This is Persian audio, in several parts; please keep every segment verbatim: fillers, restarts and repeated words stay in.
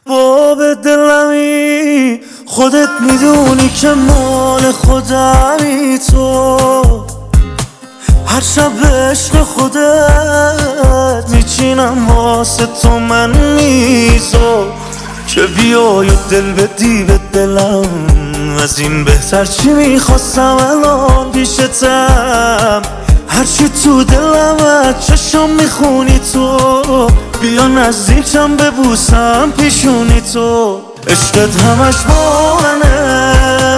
باب دلمی خودت میدونی که مال خودمی تو، هر شب عشق خودت میچینم واسه تو من میزو، که بیای و دل بدی به دلم، از این بهتر چی میخواستم الان پیشتم، هرچی تو دلم از چشم میخونی تو، بیا نزدیکم ببوسم پیشونی تو، عشقت همش با منه،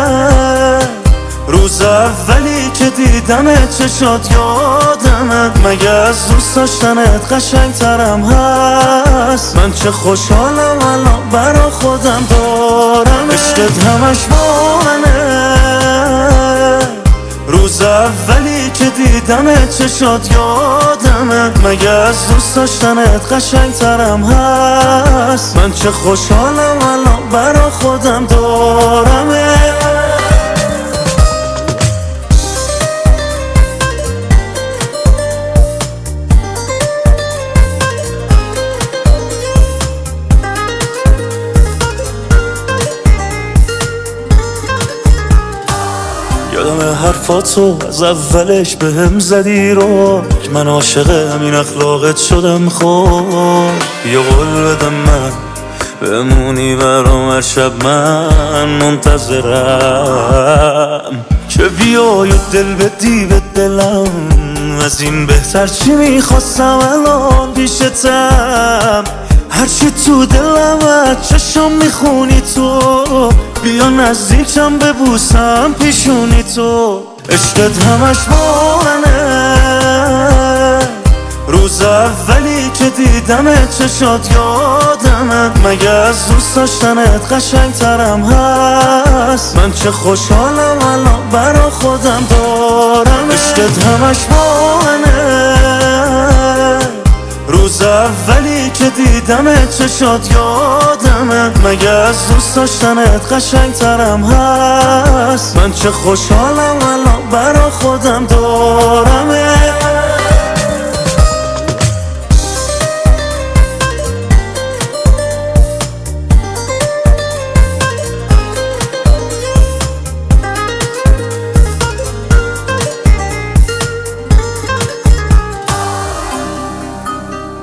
روز اولی که دیدم چشات یادمه، مگه از دوست داشتنت قشنگترم هست، من چه خوشحالم الان برا خودم دارم، عشقت همش با منه، روز اولی که دیدم چشات یادمه، مگه از دوست داشتنت قشنگترم هست، من چه خوشحالم الان برا خودم دارم. یادم حرفاتو از اولش به هم زدی رو، که من عاشق همین اخلاقت شدم، خب بیا قول بدم من بمونی برام هر شب، من منتظرم، که بیای و دل بدی به دلم، از این بهتر چی میخواستم الان پیشتم، هرچی تو دلم از چشم میخونی تو، بیا نزدیکم ببوسم پیشونی تو، عشقت همش با منه، روز اولی که دیدم چشات یادمه، مگه از دوست داشتنت قشنگترم هست، من چه خوشحالم الان برا خودم دارم، عشقت همش با منه، روز اولی که دیدم چشات یادمه، مگه از دوست داشتنت قشنگترم هست، من چه خوشحالم الان برا خودم دارم.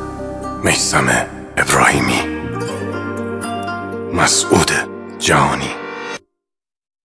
میثم ابراهیمی، مسعود جهانی.